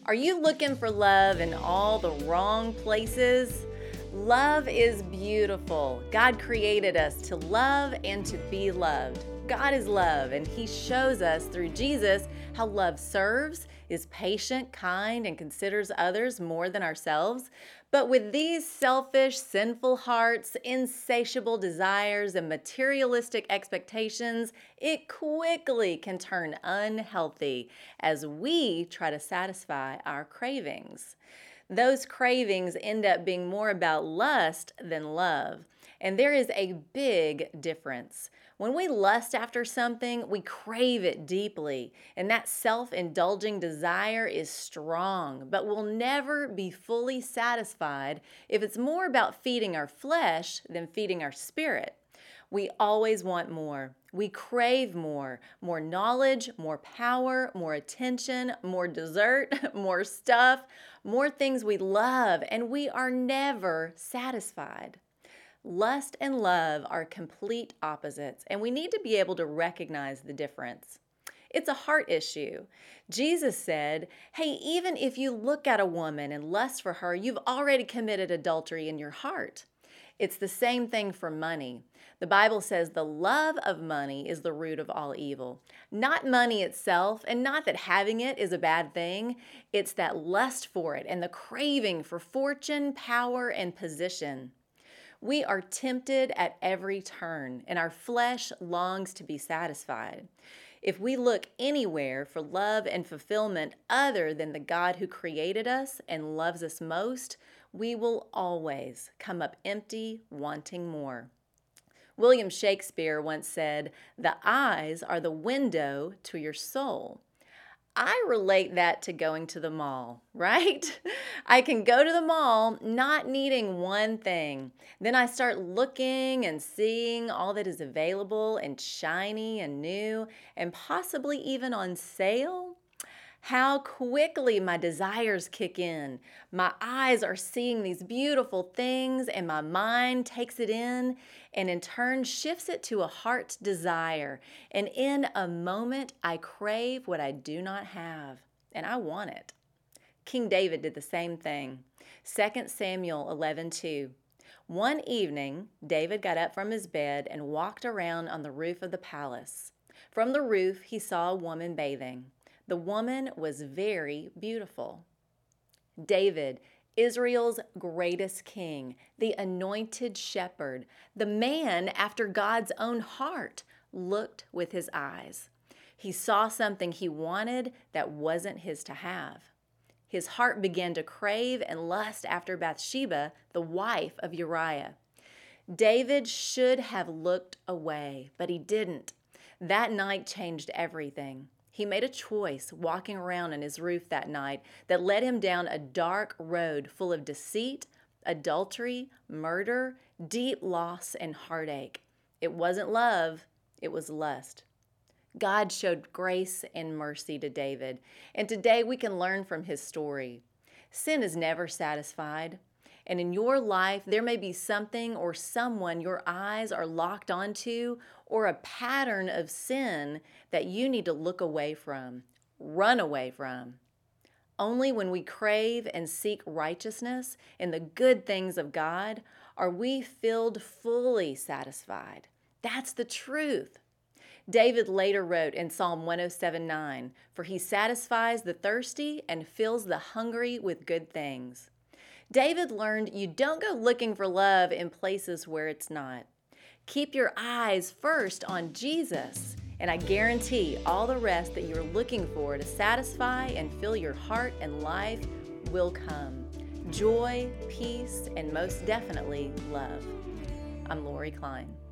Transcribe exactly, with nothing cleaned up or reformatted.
Are you looking for love in all the wrong places? Love is beautiful. God created us to love and to be loved. God is love, and He shows us through Jesus how love serves, is patient, kind, and considers others more than ourselves. But with these selfish, sinful hearts, insatiable desires, and materialistic expectations, it quickly can turn unhealthy as we try to satisfy our cravings. Those cravings end up being more about lust than love. And there is a big difference. When we lust after something, we crave it deeply, and that self-indulging desire is strong, but will never be fully satisfied if it's more about feeding our flesh than feeding our spirit. We always want more. We crave more. More knowledge, more power, more attention, more dessert, more stuff, more things we love, and we are never satisfied. Lust and love are complete opposites, and we need to be able to recognize the difference. It's a heart issue. Jesus said, hey, even if you look at a woman and lust for her, you've already committed adultery in your heart. It's the same thing for money. The Bible says the love of money is the root of all evil. Not money itself, and not that having it is a bad thing. It's that lust for it and the craving for fortune, power, and position. We are tempted at every turn, and our flesh longs to be satisfied. If we look anywhere for love and fulfillment other than the God who created us and loves us most, we will always come up empty, wanting more. William Shakespeare once said, "The eyes are the window to your soul." I relate that to going to the mall, right? I can go to the mall not needing one thing. Then I start looking and seeing all that is available and shiny and new and possibly even on sale. How quickly my desires kick in. My eyes are seeing these beautiful things and my mind takes it in and in turn shifts it to a heart's desire. And in a moment, I crave what I do not have and I want it. King David did the same thing. Second Samuel eleven two. One evening, David got up from his bed and walked around on the roof of the palace. From the roof, he saw a woman bathing. The woman was very beautiful. David, Israel's greatest king, the anointed shepherd, the man after God's own heart, looked with his eyes. He saw something he wanted that wasn't his to have. His heart began to crave and lust after Bathsheba, the wife of Uriah. David should have looked away, but he didn't. That night changed everything. He made a choice walking around on his roof that night that led him down a dark road full of deceit, adultery, murder, deep loss, and heartache. It wasn't love, it was lust. God showed grace and mercy to David, and today we can learn from his story. Sin is never satisfied. And in your life, there may be something or someone your eyes are locked onto or a pattern of sin that you need to look away from, run away from. Only when we crave and seek righteousness and the good things of God are we filled fully satisfied. That's the truth. David later wrote in Psalm one oh seven nine, "For he satisfies the thirsty and fills the hungry with good things." David learned you don't go looking for love in places where it's not. Keep your eyes first on Jesus, and I guarantee all the rest that you're looking for to satisfy and fill your heart and life will come. Joy, peace, and most definitely love. I'm Lori Klein.